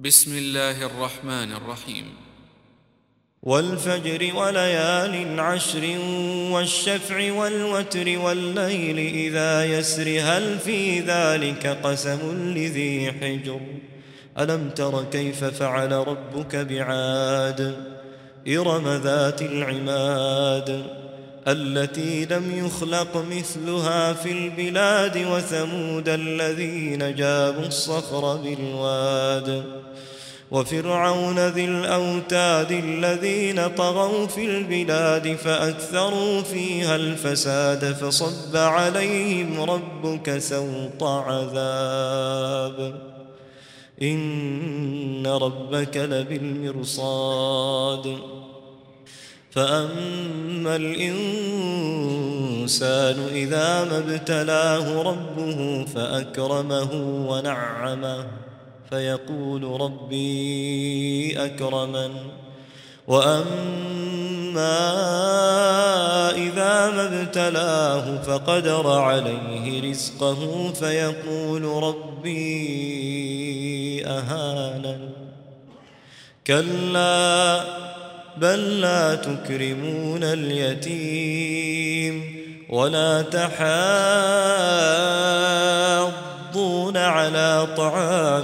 بسم الله الرحمن الرحيم. والفجر وليال عشر والشفع والوتر والليل إذا يسر هل في ذلك قسم لذي حجر ألم تر كيف فعل ربك بعاد إرم ذات العماد التي لم يخلق مثلها في البلاد وثمود الذين جابوا الصخر بالواد وفرعون ذي الأوتاد الذين طغوا في البلاد فأكثروا فيها الفساد فصب عليهم ربك سوط عذاب إن ربك لبالمرصاد فأما الإنسان إذا ما ابتلاه ربه فأكرمه ونعمه فيقول ربي أكرمن وأما إذا ما ابتلاه فقدر عليه رزقه فيقول ربي أهانن كلا بل لا تكرمون اليتيم ولا تحاضون على طعام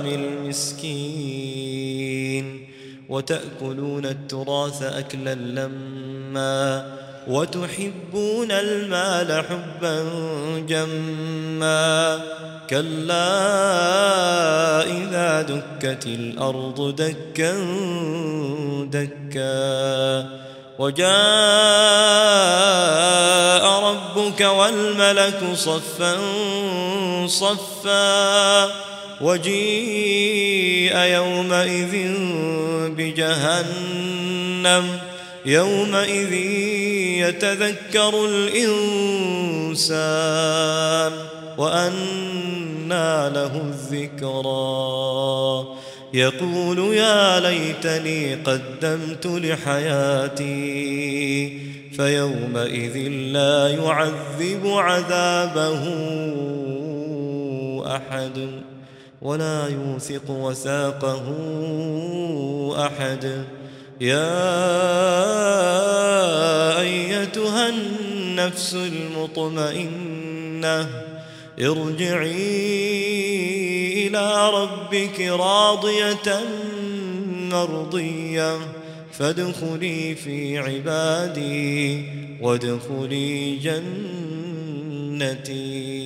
المسكين وتأكلون التراث أكلا لما وتحبون المال حبا جما كلا إذا دكت الأرض دكا دكا وجاء ربك والملك صفا صفا وجيء يومئذ بجهنم يومئذ يتذكر الإنسان وأنى له الذكرى يقول يا ليتني قدمت لحياتي فيومئذ لا يعذب عذابه أحد ولا يوثق وثاقه أحد يا أيتها النفس المطمئنة ارجعي إلى ربك راضية مرضية فادخلي في عبادي وادخلي جنتي.